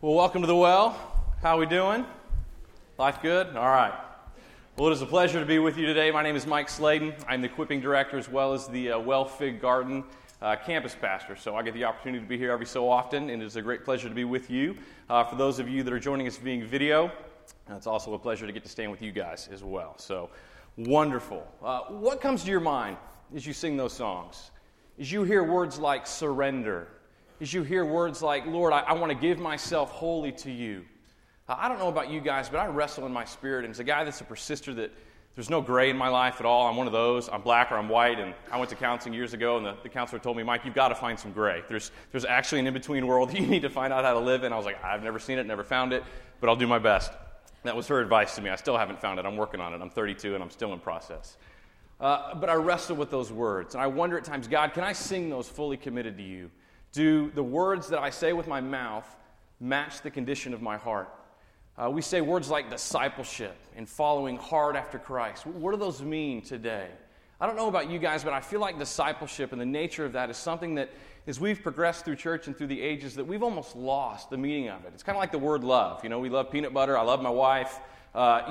Well, welcome to the Well. How are we doing? Life good? All right. Well, it is a pleasure to be with you today. My name is Mike Sladen. I'm the equipping director as well as the Well Fig Garden campus pastor. So I get the opportunity to be here every so often, and it's a great pleasure to be with you. For those of you that are joining us via video, it's also a pleasure to get to stand with you guys as well. So wonderful. What comes to your mind as you sing those songs? As you hear words like surrender, as you hear words like, Lord, I want to give myself wholly to you. I don't know about you guys, but I wrestle in my spirit. And as a guy that's a persister, that there's no gray in my life at all. I'm one of those. I'm black or I'm white. And I went to counseling years ago, and the counselor told me, Mike, you've got to find some gray. There's actually an in-between world that you need to find out how to live in. I was like, I've never seen it, never found it, but I'll do my best. That was her advice to me. I still haven't found it. I'm working on it. I'm 32, and I'm still in process. But I wrestle with those words. And I wonder at times, God, can I sing those fully committed to you? Do the words that I say with my mouth match the condition of my heart? We say words like discipleship and following hard after Christ. What do those mean today? I don't know about you guys, but I feel like discipleship and the nature of that is something that, as we've progressed through church and through the ages, that we've almost lost the meaning of it. It's kind of like the word love. You know, we love peanut butter. I love my wife. But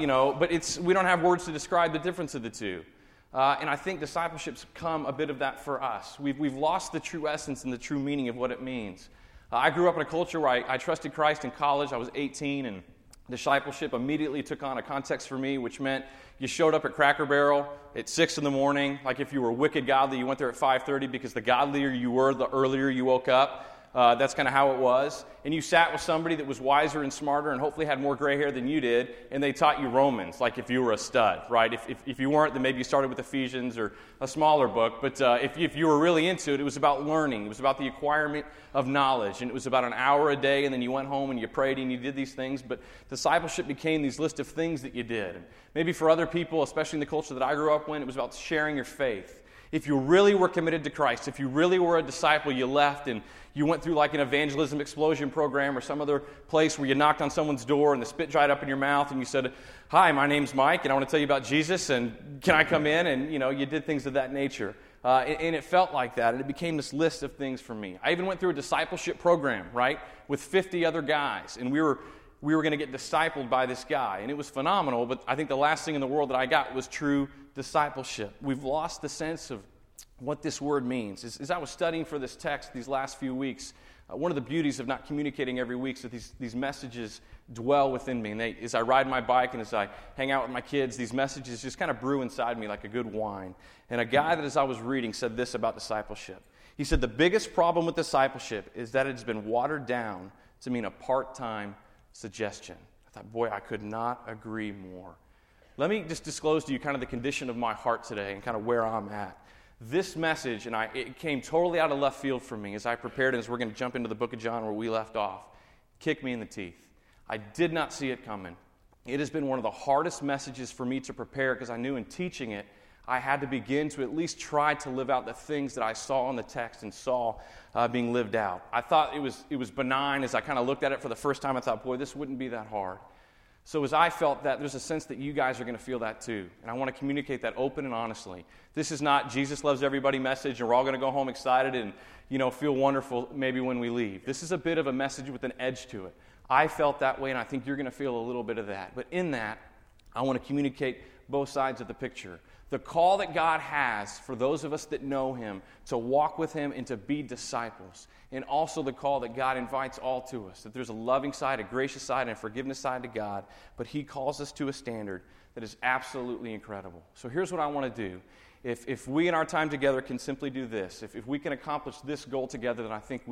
we don't have words to describe the difference of the two. And I think discipleship's come a bit of that for us. We've lost the true essence and the true meaning of what it means. I grew up in a culture where I trusted Christ in college. I was 18, and discipleship immediately took on a context for me, which meant you showed up at Cracker Barrel at 6 in the morning. Like if you were wicked godly, you went there at 5:30 because the godlier you were, the earlier you woke up. That's kind of how it was. And you sat with somebody that was wiser and smarter and hopefully had more gray hair than you did, and they taught you Romans, like if you were a stud, right? If you weren't, then maybe you started with Ephesians or a smaller book. But if you were really into it, it was about learning. It was about the acquirement of knowledge. And it was about an hour a day, and then you went home and you prayed and you did these things. But discipleship became these list of things that you did. And maybe for other people, especially in the culture that I grew up in, it was about sharing your faith. If you really were committed to Christ, if you really were a disciple, you left and you went through like an evangelism explosion program or some other place where you knocked on someone's door and the spit dried up in your mouth and you said, hi, my name's Mike and I want to tell you about Jesus and can I come in? And, you did things of that nature. And it felt like that, and it became this list of things for me. I even went through a discipleship program, right, with 50 other guys, and we were going to get discipled by this guy, and it was phenomenal, but I think the last thing in the world that I got was true discipleship. We've lost the sense of what this word means. As I was studying for this text these last few weeks, one of the beauties of not communicating every week is that these messages dwell within me. And as I ride my bike and as I hang out with my kids, these messages just kind of brew inside me like a good wine. And a guy that, as I was reading, said this about discipleship. He said, the biggest problem with discipleship is that it's been watered down to mean a part-time suggestion. I thought, boy, I could not agree more. Let me just disclose to you kind of the condition of my heart today and kind of where I'm at. This message, and it came totally out of left field for me as I prepared, and as we're going to jump into the book of John where we left off, kicked me in the teeth. I did not see it coming. It has been one of the hardest messages for me to prepare because I knew in teaching it, I had to begin to at least try to live out the things that I saw in the text and saw being lived out. I thought it was benign. As I kind of looked at it for the first time, I thought, boy, this wouldn't be that hard. So as I felt that, there's a sense that you guys are going to feel that too. And I want to communicate that open and honestly. This is not Jesus loves everybody message and we're all going to go home excited and, feel wonderful maybe when we leave. This is a bit of a message with an edge to it. I felt that way and I think you're going to feel a little bit of that. But in that, I want to communicate both sides of the picture. The call that God has for those of us that know Him to walk with Him and to be disciples. And also the call that God invites all to us. That there's a loving side, a gracious side, and a forgiveness side to God. But He calls us to a standard that is absolutely incredible. So here's what I want to do. If we in our time together can simply do this, if we can accomplish this goal together, then I think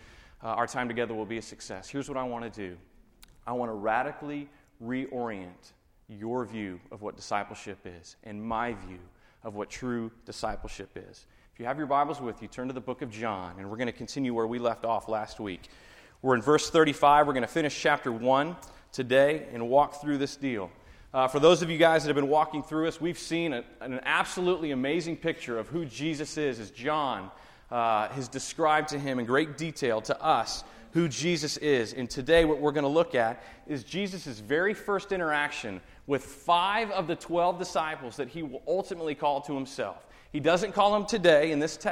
our time together will be a success. Here's what I want to do. I want to radically reorient your view of what discipleship is and my view of what true discipleship is. If you have your Bibles with you, turn to the book of John, and we're going to continue where we left off last week. We're in verse 35. We're going to finish chapter 1 today and walk through this deal. For those of you guys that have been walking through us, we've seen an absolutely amazing picture of who Jesus is, as John has described to him in great detail to us who Jesus is. And today what we're going to look at is Jesus' very first interaction with 5 of the 12 disciples that he will ultimately call to himself. He doesn't call them today in this text,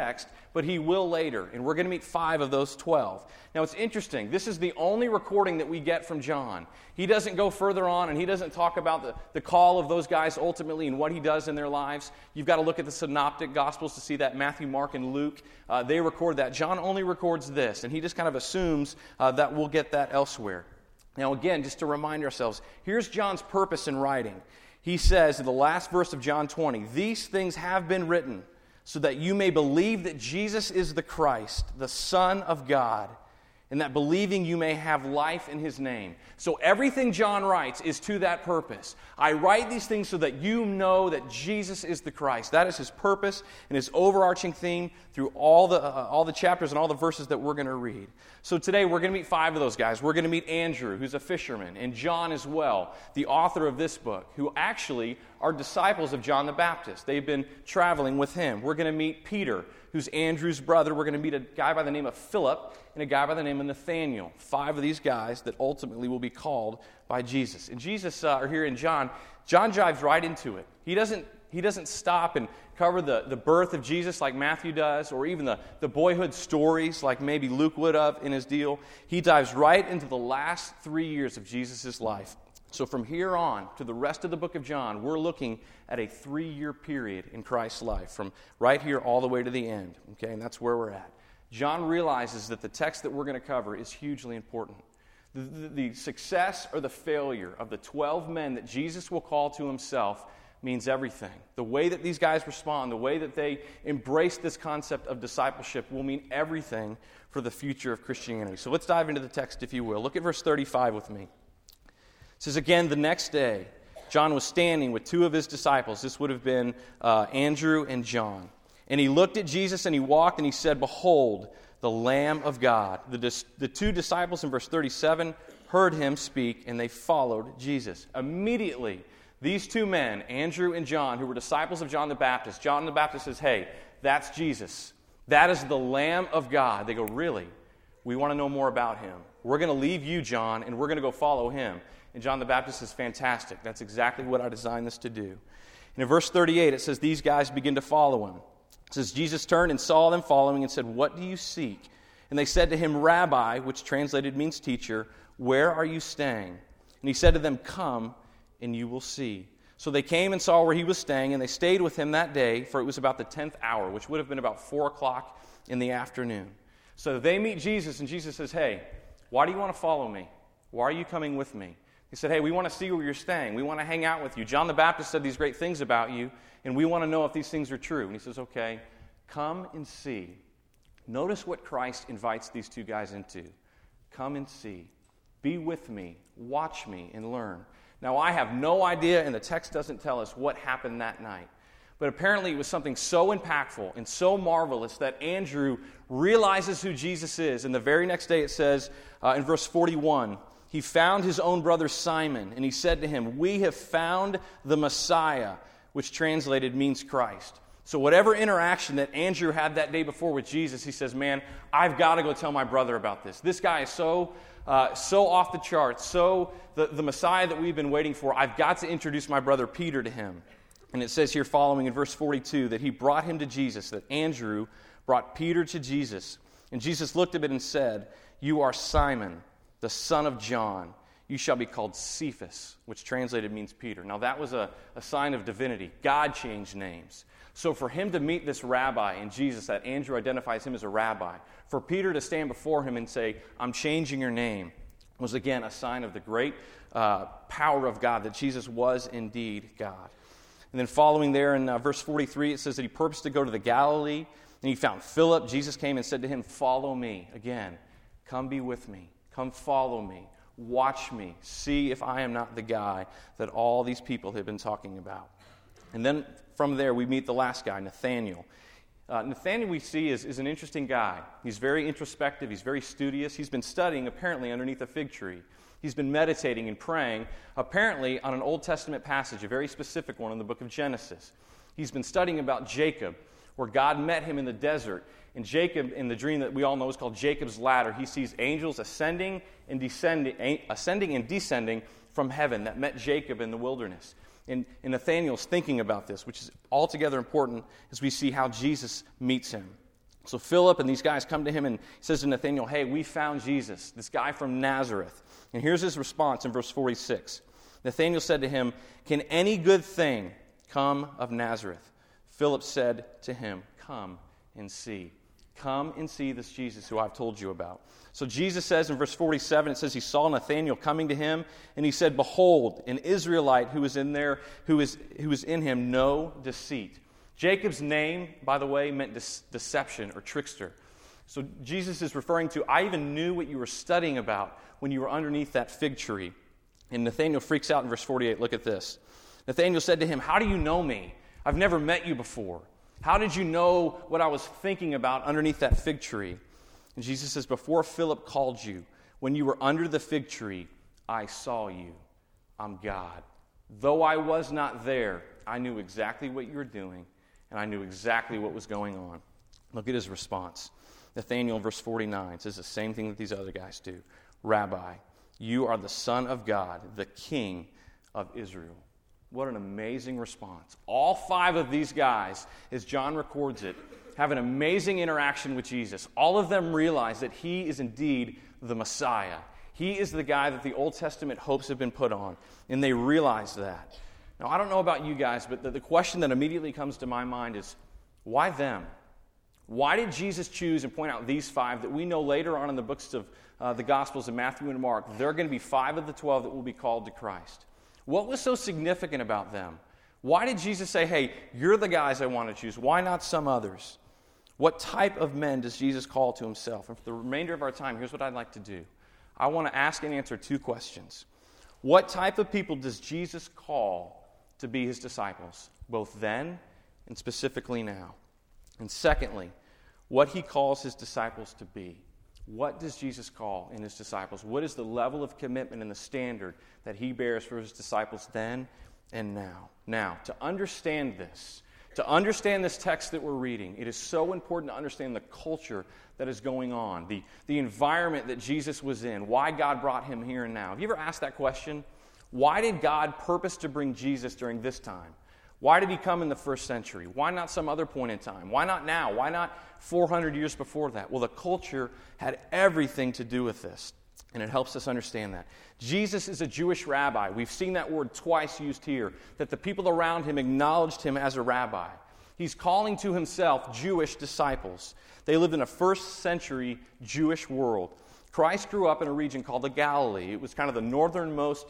but he will later. And we're going to meet 5 of those 12. Now, it's interesting. This is the only recording that we get from John. He doesn't go further on, and he doesn't talk about the call of those guys ultimately and what he does in their lives. You've got to look at the synoptic Gospels to see that. Matthew, Mark, and Luke, they record that. John only records this, and he just kind of assumes that we'll get that elsewhere. Now, again, just to remind ourselves, here's John's purpose in writing. He says in the last verse of John 20, "These things have been written so that you may believe that Jesus is the Christ, the Son of God, and that believing you may have life in His name." So everything John writes is to that purpose. I write these things so that you know that Jesus is the Christ. That is his purpose and his overarching theme through all the chapters and all the verses that we're going to read. So today we're going to meet 5 of those guys. We're going to meet Andrew, who's a fisherman, and John as well, the author of this book, who actually are disciples of John the Baptist. They've been traveling with him. We're going to meet Peter, who's Andrew's brother. We're going to meet a guy by the name of Philip and a guy by the name of Nathaniel. 5 of these guys that ultimately will be called by Jesus. And Jesus, or here in John dives right into it. He doesn't stop and cover the birth of Jesus like Matthew does, or even the boyhood stories like maybe Luke would have in his deal. He dives right into the last 3 years of Jesus' life. So from here on to the rest of the book of John, we're looking at a 3-year period in Christ's life, from right here all the way to the end. Okay, and that's where we're at. John realizes that the text that we're going to cover is hugely important. The success or the failure of the 12 men that Jesus will call to himself means everything. The way that these guys respond, the way that they embrace this concept of discipleship will mean everything for the future of Christianity. So let's dive into the text, if you will. Look at verse 35 with me. It says, "Again, the next day, John was standing with 2 of his disciples." This would have been Andrew and John. "And he looked at Jesus, and he walked, and he said, 'Behold, the Lamb of God.' The 2 disciples in verse 37 heard him speak, and they followed Jesus." Immediately, these 2 men, Andrew and John, who were disciples of John the Baptist, John the Baptist says, "Hey, that's Jesus. That is the Lamb of God." They go, "Really? We want to know more about him. We're going to leave you, John, and we're going to go follow him." And John the Baptist says, "Fantastic. That's exactly what I designed this to do." And in verse 38, it says, these guys begin to follow him. It says, "Jesus turned and saw them following and said, 'What do you seek?' And they said to him, 'Rabbi,'" which translated means teacher, "'where are you staying?' And he said to them, 'Come, and you will see.' So they came and saw where he was staying, and they stayed with him that day, for it was about the 10th hour, which would have been about 4 o'clock in the afternoon. So they meet Jesus, and Jesus says, "Hey, why do you want to follow me? Why are you coming with me?" He said, "Hey, we want to see where you're staying. We want to hang out with you. John the Baptist said these great things about you, and we want to know if these things are true." And he says, "Okay, come and see." Notice what Christ invites these 2 guys into. Come and see. Be with me. Watch me and learn. Now, I have no idea, and the text doesn't tell us what happened that night. But apparently it was something so impactful and so marvelous that Andrew realizes who Jesus is. And the very next day it says in verse 41, "He found his own brother Simon, and he said to him, 'We have found the Messiah,'" which translated means Christ. So whatever interaction that Andrew had that day before with Jesus, he says, "Man, I've got to go tell my brother about this. This guy is so off the charts, so the Messiah that we've been waiting for. I've got to introduce my brother Peter to him." And it says here following in verse 42 that he brought him to Jesus, that Andrew brought Peter to Jesus. And Jesus looked at him and said, "You are Simon, the son of John. You shall be called Cephas," which translated means Peter. Now that was a sign of divinity. God changed names. So for him to meet this rabbi in Jesus, that Andrew identifies him as a rabbi, for Peter to stand before him and say, "I'm changing your name," was again a sign of the great power of God, that Jesus was indeed God. And then following there in verse 43, it says that he purposed to go to the Galilee, and he found Philip. Jesus came and said to him, "Follow me." Again, come be with me. Come follow me. Watch me. See if I am not the guy that all these people have been talking about. And then from there, we meet the last guy, Nathaniel. Nathaniel, we see, is an interesting guy. He's very introspective. He's very studious. He's been studying, apparently, underneath a fig tree. He's been meditating and praying, apparently, on an Old Testament passage, a very specific one in the book of Genesis. He's been studying about Jacob, where God met him in the desert. And Jacob, in the dream that we all know is called Jacob's ladder, he sees angels ascending and descending from heaven that met Jacob in the wilderness. And Nathaniel's thinking about this, which is altogether important as we see how Jesus meets him. So Philip and these guys come to him and he says to Nathanael, hey, we found Jesus, this guy from Nazareth. And here's his response in verse 46. Nathanael said to him, can any good thing come of Nazareth? Philip said to him, come and see. Come and see this Jesus who I've told you about. So Jesus says in verse 47, it says he saw Nathanael coming to him, and he said, behold, an Israelite who is in there, who is in him no deceit. Jacob's name, by the way, meant deception or trickster. So Jesus is referring to, I even knew what you were studying about when you were underneath that fig tree. And Nathanael freaks out in verse 48. Look at this. Nathanael said to him, how do you know me? I've never met you before. How did you know what I was thinking about underneath that fig tree? And Jesus says, before Philip called you, when you were under the fig tree, I saw you. I'm God. Though I was not there, I knew exactly what you were doing, and I knew exactly what was going on. Look at his response. Nathanael, verse 49, says the same thing that these other guys do. Rabbi, you are the Son of God, the King of Israel. What an amazing response. All 5 of these guys, as John records it, have an amazing interaction with Jesus. All of them realize that he is indeed the Messiah. He is the guy that the Old Testament hopes have been put on, and they realize that. Now, I don't know about you guys, but the question that immediately comes to my mind is, why them? Why did Jesus choose and point out these 5 that we know later on in the books of the Gospels of Matthew and Mark, they're going to be 5 of the 12 that will be called to Christ? What was so significant about them? Why did Jesus say, hey, you're the guys I want to choose? Why not some others? What type of men does Jesus call to himself? And for the remainder of our time, here's what I'd like to do. I want to ask and answer 2 questions. What type of people does Jesus call to be his disciples, both then and specifically now? And secondly, what he calls his disciples to be. What does Jesus call in his disciples? What is the level of commitment and the standard that he bears for his disciples then and now? Now, to understand this text that we're reading, it is so important to understand the culture that is going on, the environment that Jesus was in, why God brought him here and now. Have you ever asked that question? Why did God purpose to bring Jesus during this time? Why did he come in the first century? Why not some other point in time? Why not now? Why not 400 years before that? Well, the culture had everything to do with this, and it helps us understand that. Jesus is a Jewish rabbi. We've seen that word twice used here, that the people around him acknowledged him as a rabbi. He's calling to himself Jewish disciples. They lived in a first century Jewish world. Christ grew up in a region called the Galilee. It was kind of the northernmost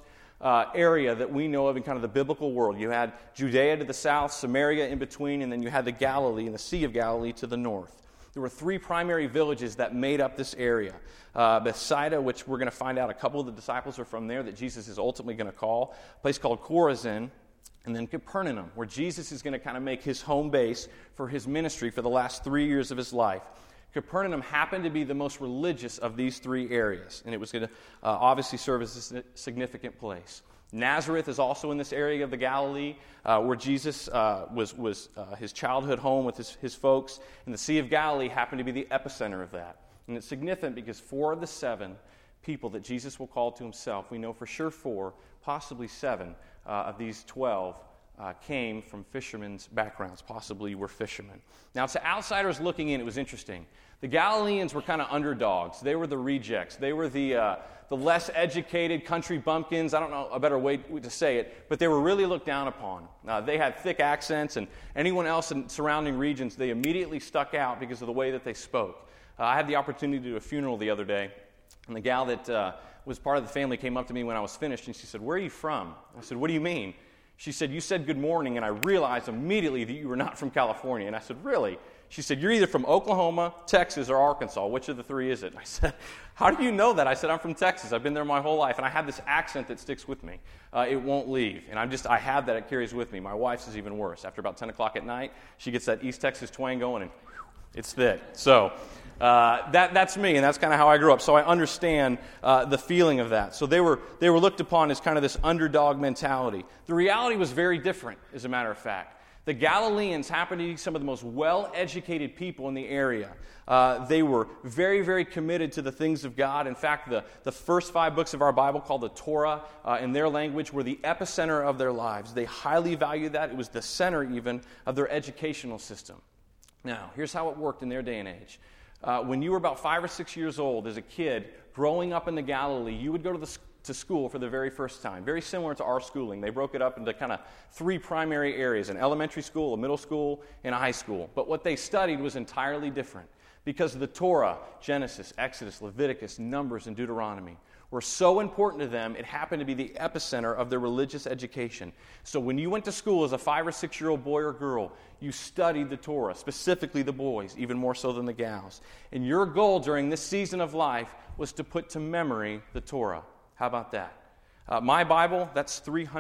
area that we know of in kind of the biblical world. You had Judea to the south, Samaria in between, and then you had the Galilee and the Sea of Galilee to the north. There were 3 primary villages that made up this area. Bethsaida, which we're going to find out a couple of the disciples are from there that Jesus is ultimately going to call. A place called Chorazin. And then Capernaum, where Jesus is going to kind of make his home base for his ministry for the last 3 years of his life. Capernaum happened to be the most religious of these 3 areas, and it was going to obviously serve as a significant place. Nazareth is also in this area of the Galilee, where Jesus was his childhood home with his folks, and the Sea of Galilee happened to be the epicenter of that. And it's significant because 4 of the 7 people that Jesus will call to himself, we know for sure 4, possibly 7 of these 12 came from fishermen's backgrounds, possibly were fishermen. Now, to outsiders looking in, it was interesting. The Galileans were kind of underdogs. They were the rejects. They were the less educated country bumpkins. I don't know a better way to say it, but they were really looked down upon. They had thick accents, and anyone else in surrounding regions, they immediately stuck out because of the way that they spoke. I had the opportunity to do a funeral the other day, and the gal that was part of the family came up to me when I was finished, and she said, "Where are you from?" I said, "What do you mean?" She said, "You said good morning, and I realized immediately that you were not from California." And I said, "Really?" She said, "You're either from Oklahoma, Texas, or Arkansas. Which of the 3 is it?" And I said, "How do you know that?" I said, "I'm from Texas. I've been there my whole life." And I have this accent that sticks with me. It won't leave. And I have that. It carries with me. My wife's is even worse. After about 10 o'clock at night, she gets that East Texas twang going, and it's thick. So that's me, and that's kind of how I grew up. So I understand the feeling of that. So they were looked upon as kind of this underdog mentality. The reality was very different, as a matter of fact. The Galileans happened to be some of the most well-educated people in the area. They were very, very committed to the things of God. In fact, the first 5 books of our Bible, called the Torah, in their language, were the epicenter of their lives. They highly valued that. It was the center, even, of their educational system. Now, here's how it worked in their day and age. When you were about 5 or 6 years old, as a kid, growing up in the Galilee, you would go to school for the very first time. Very similar to our schooling. They broke it up into kind of 3 primary areas: an elementary school, a middle school, and a high school. But what they studied was entirely different because the Torah, Genesis, Exodus, Leviticus, Numbers, and Deuteronomy, were so important to them, it happened to be the epicenter of their religious education. So when you went to school as a 5 or 6-year-old boy or girl, you studied the Torah, specifically the boys, even more so than the gals. And your goal during this season of life was to put to memory the Torah. How about that? My Bible, that's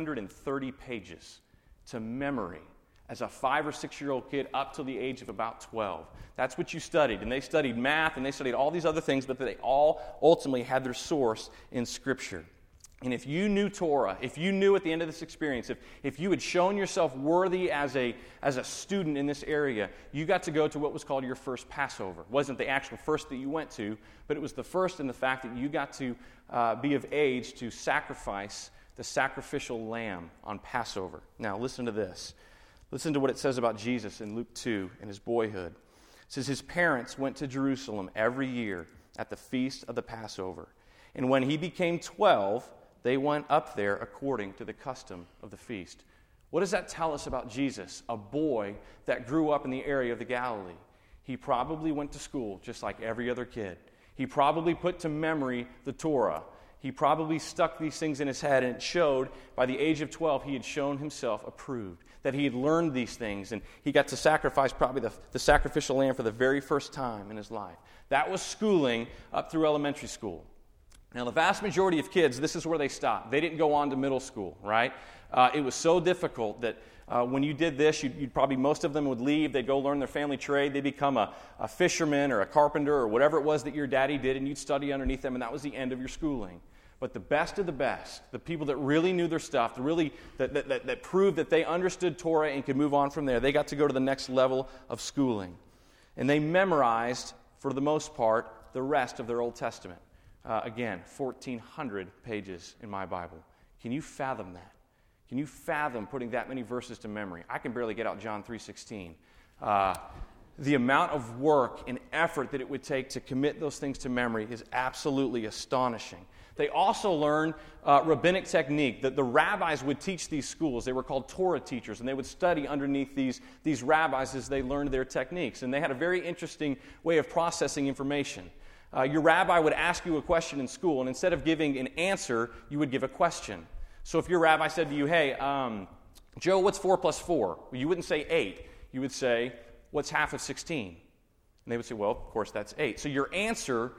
330 pages to memory as a 5 or 6-year-old kid up to the age of about 12. That's what you studied. And they studied math, and they studied all these other things, but they all ultimately had their source in Scripture. And if you knew Torah, if you knew at the end of this experience, if you had shown yourself worthy as a student in this area, you got to go to what was called your first Passover. It wasn't the actual first that you went to, but it was the first in the fact that you got to be of age to sacrifice the sacrificial lamb on Passover. Now, listen to this. Listen to what it says about Jesus in Luke 2 in his boyhood. It says his parents went to Jerusalem every year at the feast of the Passover. And when he became 12, they went up there according to the custom of the feast. What does that tell us about Jesus, a boy that grew up in the area of the Galilee? He probably went to school just like every other kid. He probably put to memory the Torah. He probably stuck these things in his head, and it showed by the age of 12 he had shown himself approved, that he had learned these things, and he got to sacrifice probably the sacrificial lamb for the very first time in his life. That was schooling up through elementary school. Now, the vast majority of kids, this is where they stopped. They didn't go on to middle school, right? It was so difficult that when you did this, you'd probably, most of them would leave. They'd go learn their family trade. They'd become a fisherman or a carpenter or whatever it was that your daddy did, and you'd study underneath them, and that was the end of your schooling. But the best of the best, the people that really knew their stuff, that proved that they understood Torah and could move on from there, they got to go to the next level of schooling. And they memorized, for the most part, the rest of their Old Testament. Again, 1,400 pages in my Bible. Can you fathom that? Can you fathom putting that many verses to memory? I can barely get out John 3:16. The amount of work and effort that it would take to commit those things to memory is absolutely astonishing. They also learned rabbinic technique. The rabbis would teach these schools. They were called Torah teachers, and they would study underneath these rabbis as they learned their techniques. And they had a very interesting way of processing information. Your rabbi would ask you a question in school, and instead of giving an answer, you would give a question. So if your rabbi said to you, hey, Joe, what's 4 plus 4? Well, you wouldn't say 8. You would say, what's half of 16? And they would say, well, of course, that's 8. So your answer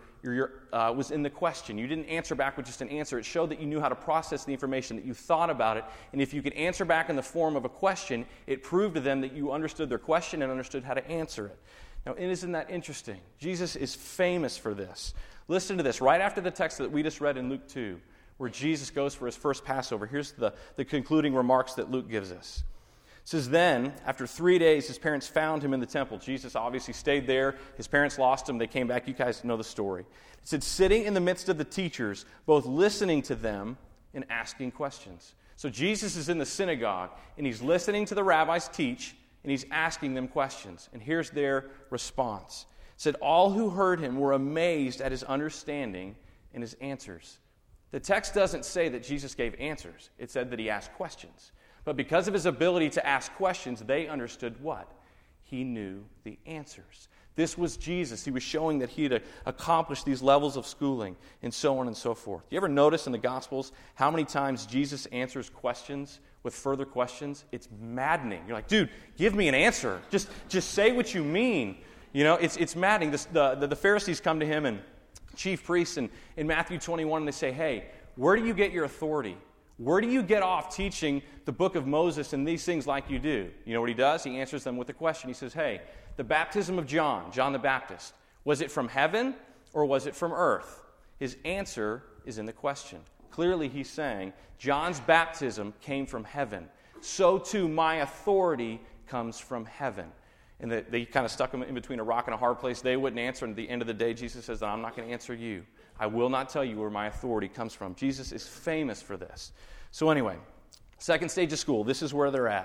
was in the question. You didn't answer back with just an answer. It showed that you knew how to process the information, that you thought about it. And if you could answer back in the form of a question, it proved to them that you understood their question and understood how to answer it. Now, isn't that interesting? Jesus is famous for this. Listen to this. Right after the text that we just read in Luke 2, where Jesus goes for his first Passover, here's the concluding remarks that Luke gives us. It says, then, after 3 days, his parents found him in the temple. Jesus obviously stayed there. His parents lost him. They came back. You guys know the story. It said, sitting in the midst of the teachers, both listening to them and asking questions. So Jesus is in the synagogue, and he's listening to the rabbis teach, and he's asking them questions. And here's their response. It said, all who heard him were amazed at his understanding and his answers. The text doesn't say that Jesus gave answers. It said that he asked questions. But because of his ability to ask questions, they understood what? He knew the answers. This was Jesus. He was showing that he had accomplished these levels of schooling and so on and so forth. You ever notice in the Gospels how many times Jesus answers questions with further questions? It's maddening. You're like, dude, give me an answer. Just say what you mean. You know, it's maddening. The Pharisees come to him and chief priests in Matthew 21, and they say, hey, where do you get your authority? Where do you get off teaching the book of Moses and these things like you do? You know what he does? He answers them with a question. He says, hey, the baptism of John the Baptist, was it from heaven or was it from earth? His answer is in the question. Clearly he's saying, John's baptism came from heaven. So too my authority comes from heaven. And they kind of stuck him in between a rock and a hard place. They wouldn't answer. And at the end of the day, Jesus says, I'm not going to answer you. I will not tell you where my authority comes from. Jesus is famous for this. So anyway, second stage of school, this is where they're at.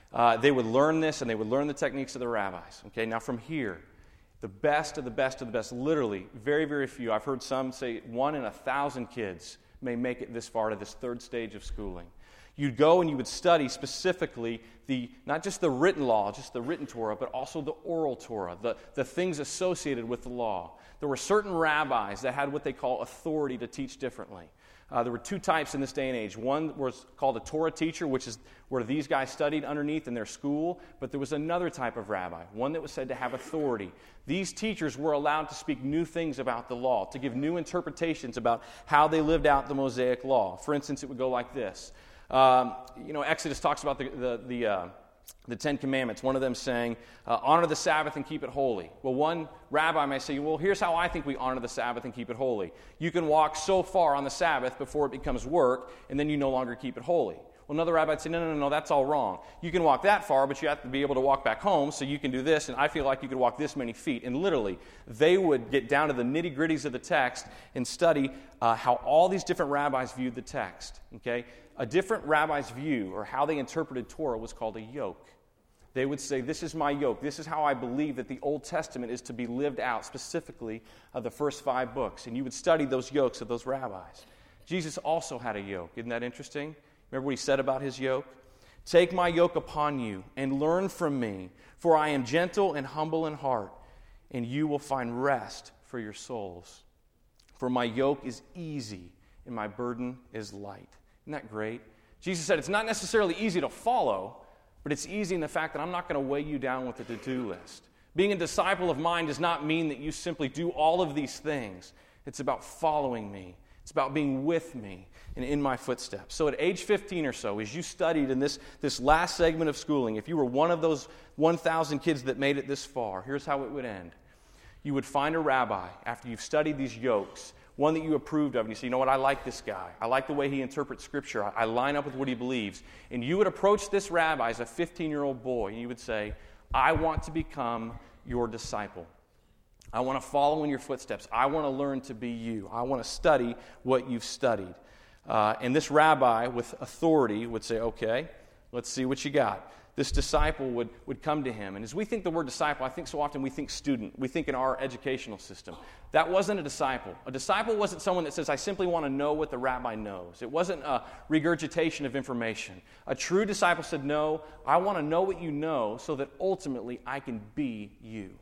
They would learn this, and they would learn the techniques of the rabbis. Okay, now from here, the best of the best of the best, literally, very, very few. I've heard some say 1 in 1,000 kids may make it this far to this third stage of schooling. You'd go and you would study specifically not just the written law, just the written Torah, but also the oral Torah, the things associated with the law. There were certain rabbis that had what they call authority to teach differently. There were 2 types in this day and age. One was called a Torah teacher, which is where these guys studied underneath in their school. But there was another type of rabbi, one that was said to have authority. These teachers were allowed to speak new things about the law, to give new interpretations about how they lived out the Mosaic law. For instance, it would go like this. Exodus talks about the 10 Commandments, one of them saying, honor the Sabbath and keep it holy. Well, one rabbi may say, well, here's how I think we honor the Sabbath and keep it holy. You can walk so far on the Sabbath before it becomes work, and then you no longer keep it holy. Well, another rabbi would say, no, that's all wrong. You can walk that far, but you have to be able to walk back home, so you can do this, and I feel like you could walk this many feet. And literally, they would get down to the nitty-gritties of the text and study how all these different rabbis viewed the text. Okay? A different rabbi's view, or how they interpreted Torah, was called a yoke. They would say, this is my yoke. This is how I believe that the Old Testament is to be lived out, specifically of the first 5 books. And you would study those yokes of those rabbis. Jesus also had a yoke. Isn't that interesting? Remember what he said about his yoke? Take my yoke upon you and learn from me, for I am gentle and humble in heart, and you will find rest for your souls. For my yoke is easy and my burden is light. Isn't that great? Jesus said it's not necessarily easy to follow, but it's easy in the fact that I'm not going to weigh you down with a to-do list. Being a disciple of mine does not mean that you simply do all of these things. It's about following me. It's about being with me and in my footsteps. So at age 15 or so, as you studied in this last segment of schooling, if you were one of those 1,000 kids that made it this far, here's how it would end. You would find a rabbi, after you've studied these yokes, one that you approved of, and you say, you know what, I like this guy. I like the way he interprets Scripture. I line up with what he believes. And you would approach this rabbi as a 15-year-old boy, and you would say, I want to become your disciple. I want to follow in your footsteps. I want to learn to be you. I want to study what you've studied. And this rabbi with authority would say, okay, let's see what you got. This disciple would come to him. And as we think the word disciple, I think so often we think student. We think in our educational system. That wasn't a disciple. A disciple wasn't someone that says, I simply want to know what the rabbi knows. It wasn't a regurgitation of information. A true disciple said, no, I want to know what you know so that ultimately I can be you.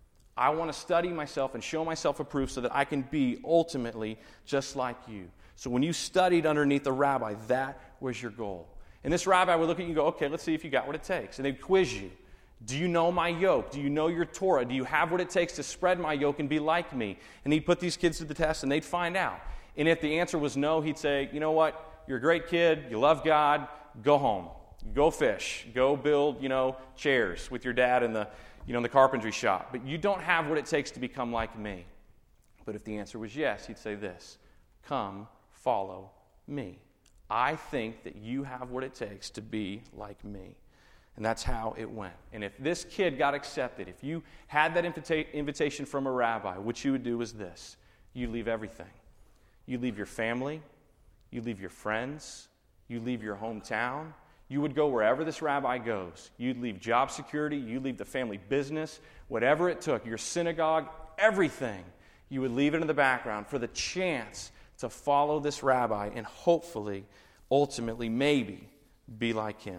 I want to study myself and show myself approved so that I can be ultimately just like you. So when you studied underneath the rabbi, that was your goal. And this rabbi would look at you and go, okay, let's see if you got what it takes. And they'd quiz you. Do you know my yoke? Do you know your Torah? Do you have what it takes to spread my yoke and be like me? And he'd put these kids to the test and they'd find out. And if the answer was no, he'd say, you know what? You're a great kid. You love God. Go home. Go fish. Go build, chairs with your dad in the carpentry shop. But you don't have what it takes to become like me. But if the answer was yes, he'd say this, come, follow me. I think that you have what it takes to be like me. And that's how it went. And if this kid got accepted, if you had that invitation from a rabbi, what you would do is this. You leave everything. You leave your family. You leave your friends. You leave your hometown. You would go wherever this rabbi goes. You'd leave job security. You'd leave the family business. Whatever it took, your synagogue, everything. You would leave it in the background for the chance to follow this rabbi and hopefully, ultimately, maybe be like him.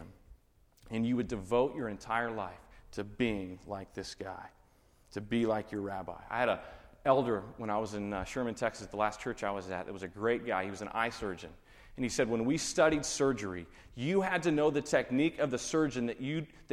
And you would devote your entire life to being like this guy, to be like your rabbi. I had an elder when I was in Sherman, Texas, the last church I was at. It was a great guy. He was an eye surgeon. And he said, when we studied surgery, you had to know the technique of the surgeon that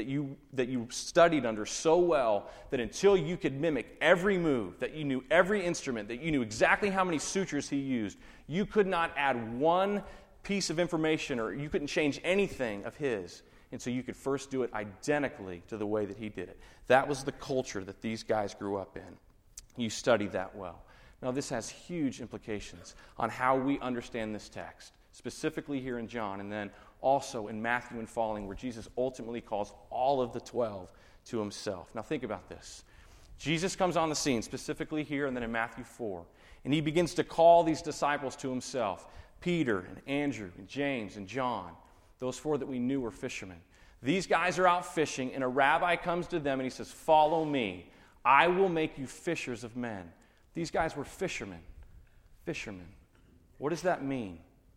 you studied under so well that until you could mimic every move, that you knew every instrument, that you knew exactly how many sutures he used, you could not add one piece of information or you couldn't change anything of his. And so you could first do it identically to the way that he did it. That was the culture that these guys grew up in. You studied that well. Now, this has huge implications on how we understand this text, specifically here in John, and then also in Matthew and following, where Jesus ultimately calls all of the 12 to himself. Now, think about this. Jesus comes on the scene, specifically here and then in Matthew 4, and he begins to call these disciples to himself, Peter and Andrew and James and John, those 4 that we knew were fishermen. These guys are out fishing, and a rabbi comes to them and he says, "Follow me. I will make you fishers of men." These guys were fishermen. Fishermen. What does that mean?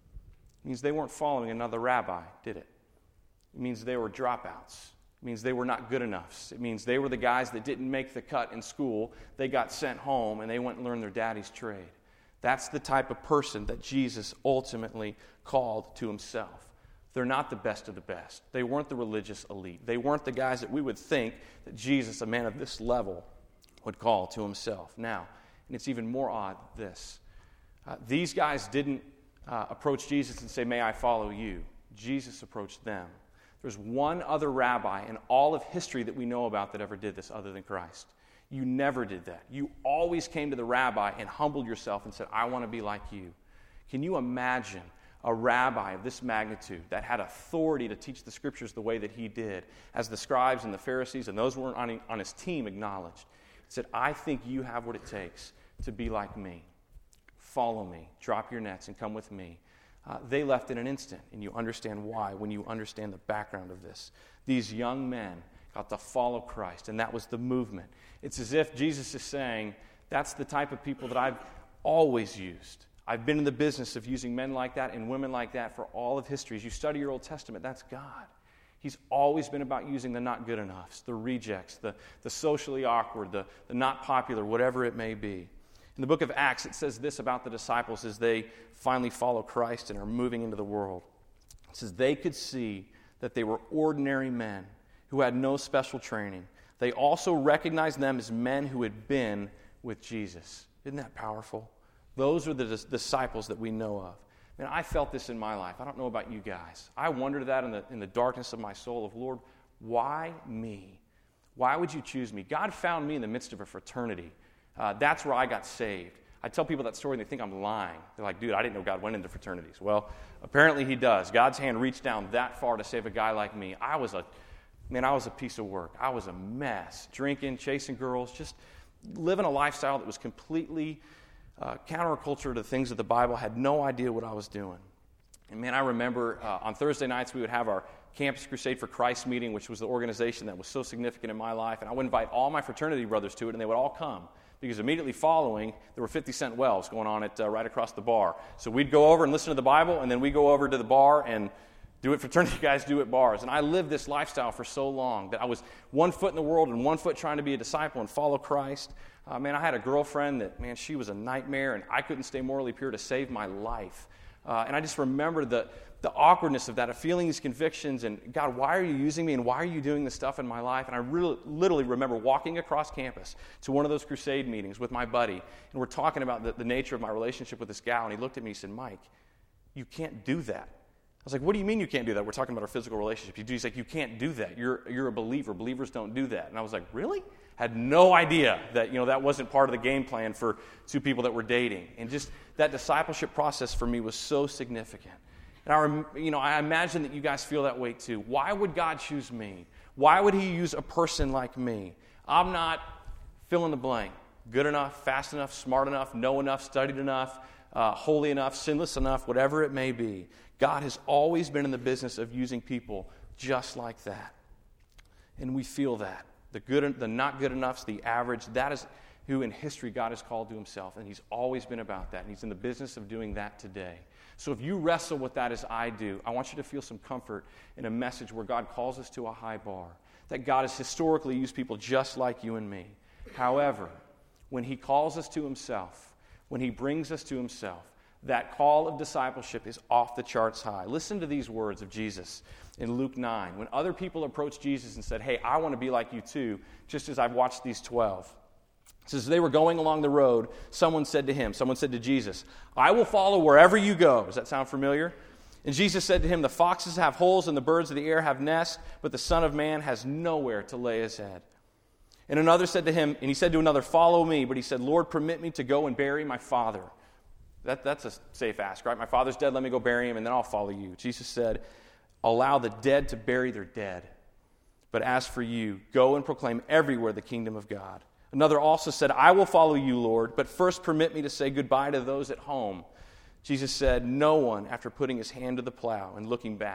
It means they weren't following another rabbi, did it? It means they were dropouts. It means they were not good enough. It means they were the guys that didn't make the cut in school. They got sent home, and they went and learned their daddy's trade. That's the type of person that Jesus ultimately called to himself. They're not the best of the best. They weren't the religious elite. They weren't the guys that we would think that Jesus, a man of this level, would call to himself. Now, and it's even more odd, this. These guys didn't approach Jesus and say, "May I follow you?" Jesus approached them. There's one other rabbi in all of history that we know about that ever did this other than Christ. You never did that. You always came to the rabbi and humbled yourself and said, "I want to be like you." Can you imagine a rabbi of this magnitude that had authority to teach the scriptures the way that he did, as the scribes and the Pharisees and those who weren't on his team acknowledged? He said, "I think you have what it takes to be like me. Follow me, drop your nets, and come with me." They left in an instant, and you understand why when you understand the background of this. These young men got to follow Christ, and that was the movement. It's as if Jesus is saying, that's the type of people that I've always used. I've been in the business of using men like that and women like that for all of history. As you study your Old Testament, that's God. He's always been about using the not good enoughs, the rejects, the socially awkward, the not popular, whatever it may be. In the book of Acts, it says this about the disciples as they finally follow Christ and are moving into the world. It says they could see that they were ordinary men who had no special training. They also recognized them as men who had been with Jesus. Isn't that powerful? Those are the disciples that we know of. Man, I felt this in my life. I don't know about you guys. I wondered that in the darkness of my soul of, Lord, why me? Why would you choose me? God found me in the midst of a fraternity. That's where I got saved. I tell people that story and they think I'm lying. They're like, "Dude, I didn't know God went into fraternities." Well, apparently he does. God's hand reached down that far to save a guy like me. I was a piece of work. I was a mess. Drinking, chasing girls, just living a lifestyle that was completely counterculture to the things of the Bible. Had no idea what I was doing. And man, I remember on Thursday nights we would have our Campus Crusade for Christ meeting, which was the organization that was so significant in my life. And I would invite all my fraternity brothers to it, and they would all come. Because immediately following, there were 50-cent wells going on right across the bar. So we'd go over and listen to the Bible, and then we'd go over to the bar and do what fraternity guys do at bars. And I lived this lifestyle for so long that I was one foot in the world and one foot trying to be a disciple and follow Christ. Man, I had a girlfriend that, man, she was a nightmare, and I couldn't stay morally pure to save my life. And I just remember the awkwardness of that, of feeling these convictions, and God, why are you using me, and why are you doing this stuff in my life? And I literally remember walking across campus to one of those crusade meetings with my buddy, and we're talking about the nature of my relationship with this gal, and he looked at me and he said, "Mike, you can't do that." I was like, "What do you mean you can't do that? We're talking about our physical relationship." He's like, "You can't do that. You're a believer. Believers don't do that." And I was like, "Really?" Had no idea that that wasn't part of the game plan for two people that were dating. And just that discipleship process for me was so significant. And I imagine that you guys feel that way too. Why would God choose me? Why would he use a person like me? I'm not fill in the blank. Good enough, fast enough, smart enough, know enough, studied enough, holy enough, sinless enough, whatever it may be. God has always been in the business of using people just like that. And we feel that. The not good enoughs, the average, that is who in history God has called to himself. And he's always been about that. And he's in the business of doing that today. So if you wrestle with that as I do, I want you to feel some comfort in a message where God calls us to a high bar. That God has historically used people just like you and me. However, when he calls us to himself, when he brings us to himself, that call of discipleship is off the charts high. Listen to these words of Jesus in Luke 9. When other people approached Jesus and said, "Hey, I want to be like you too, just as I've watched these 12. It says, they were going along the road. Someone said to Jesus, "I will follow wherever you go." Does that sound familiar? And Jesus said to him, "The foxes have holes and the birds of the air have nests, but the Son of Man has nowhere to lay his head." And another said to him, and he said to another, "Follow me." But he said, "Lord, permit me to go and bury my father." That's a safe ask, right? My father's dead, let me go bury him, and then I'll follow you. Jesus said, "Allow the dead to bury their dead. But as for you, go and proclaim everywhere the kingdom of God." Another also said, "I will follow you, Lord, but first permit me to say goodbye to those at home." Jesus said, "No one, after putting his hand to the plow and looking back,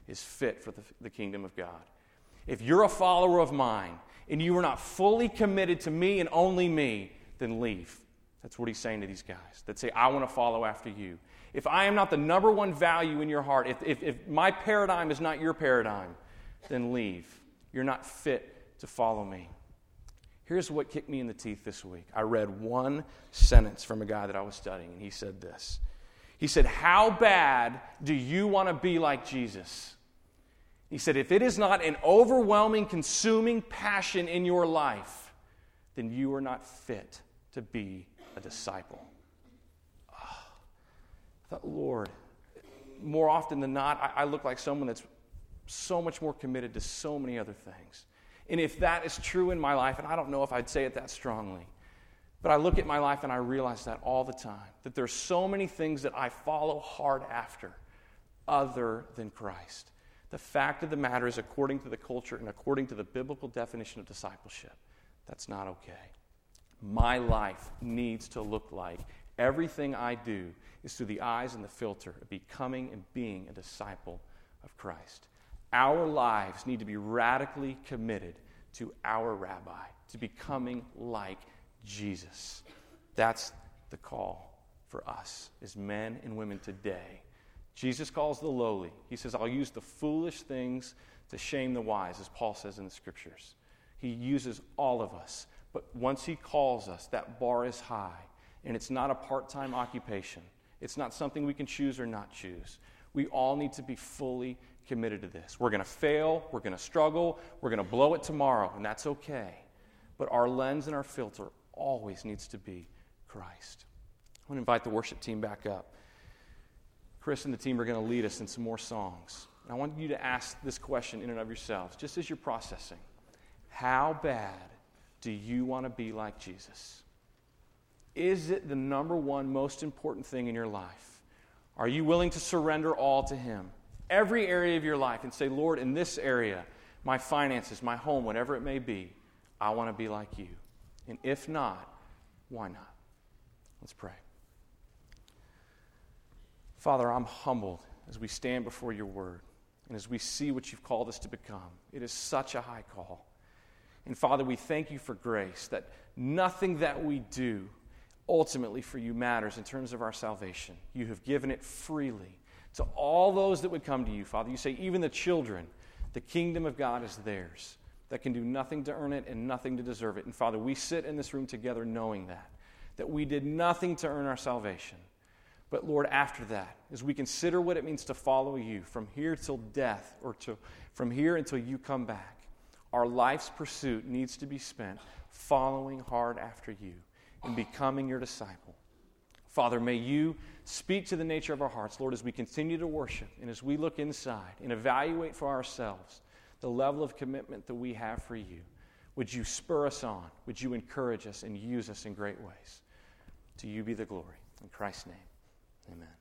is fit for the kingdom of God. If you're a follower of mine and you are not fully committed to me and only me, then leave. That's what he's saying to these guys that say, I want to follow after you. If I am not the number one value in your heart, if my paradigm is not your paradigm, then leave. You're not fit to follow me. Here's what kicked me in the teeth this week. I read one sentence from a guy that I was studying, and he said this. He said, how bad do you want to be like Jesus? He said, if it is not an overwhelming, consuming passion in your life, then you are not fit to be a disciple. I thought, Lord, more often than not, I look like someone that's so much more committed to so many other things. And if that is true in my life, and I don't know if I'd say it that strongly, but I look at my life and I realize that all the time, that there's so many things that I follow hard after other than Christ. The fact of the matter is, according to the culture and according to the biblical definition of discipleship, that's not okay. My life needs to look like everything I do is through the eyes and the filter of becoming and being a disciple of Christ. Our lives need to be radically committed to our rabbi, to becoming like Jesus. That's the call for us as men and women today. Jesus calls the lowly. He says, I'll use the foolish things to shame the wise, as Paul says in the Scriptures. He uses all of us. But once he calls us, that bar is high. And it's not a part-time occupation. It's not something we can choose or not choose. We all need to be fully committed to this. We're going to fail. We're going to struggle. We're going to blow it tomorrow, and that's okay. But our lens and our filter always needs to be Christ. I want to invite the worship team back up. Chris and the team are going to lead us in some more songs. I want you to ask this question in and of yourselves, just as you're processing. How bad do you want to be like Jesus? Is it the number one most important thing in your life? Are you willing to surrender all to Him? Every area of your life, and say, Lord, in this area, my finances, my home, whatever it may be, I want to be like you. And if not, why not? Let's pray. Father, I'm humbled as we stand before your word and as we see what you've called us to become. It is such a high call. And Father, we thank you for grace, that nothing that we do ultimately for you matters in terms of our salvation. You have given it freely to all those that would come to you, Father. You say even the children, the kingdom of God is theirs, that can do nothing to earn it and nothing to deserve it. And Father, we sit in this room together knowing that we did nothing to earn our salvation. But Lord, after that, as we consider what it means to follow you from here till death, or from here until you come back, our life's pursuit needs to be spent following hard after you and becoming your disciple. Father, may you speak to the nature of our hearts, Lord, as we continue to worship and as we look inside and evaluate for ourselves the level of commitment that we have for you. Would you spur us on? Would you encourage us and use us in great ways? To you be the glory. In Christ's name, amen.